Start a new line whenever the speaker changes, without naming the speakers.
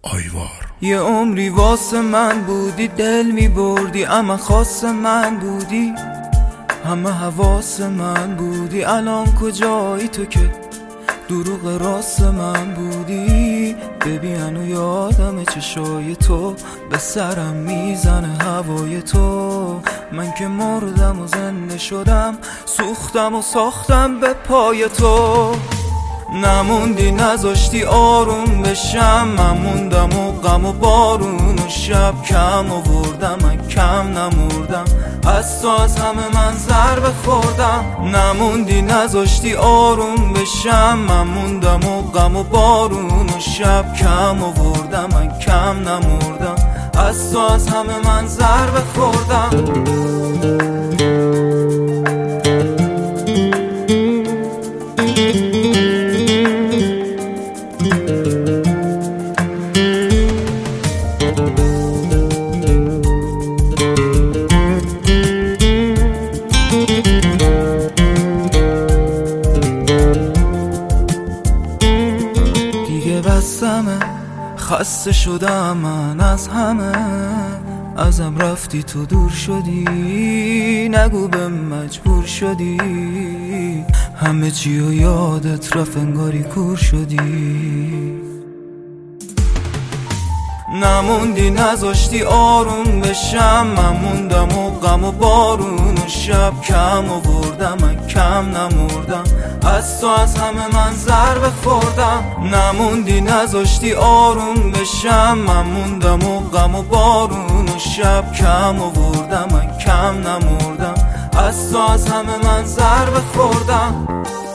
آیوار.
یه عمری واسه من بودی، دل می بردی، اما خاص من بودی، همه حواس من بودی. الان کجایی تو که دروغ راست من بودی؟ ببین و یادم چشای تو به سرم میزنه هوای تو. من که مردم و زنده شدم، سوختم و ساختم به پای تو. نموندی نذاشتی آروم بشم، من موندم و غم و بارون و شب کم آوردم، من کم نمردم از تو، از همه من ضربه خوردم. نموندی نذاشتی آروم بشم، من موندم و غم و بارون و شب کم آوردم، من کم نمردم از تو، از همه من ضربه خوردم. دیگه بسمه، خسته شدم من از همه، ازم رفتی تو دور شدی، نگو به مجبور شدی، همه چی و یادت رفت انگاری کور شدی. نموندی نذاشتی آروم بشم، من موندم و غم و بارون و شب کم آوردم، من کم نمردم از تو، از همه من ضربه خوردم. نموندی نذاشتی آروم بشم، من موندم و غم و بارون و شب کم آوردم، من کم نمردم از تو، از همه من ضربه خوردم.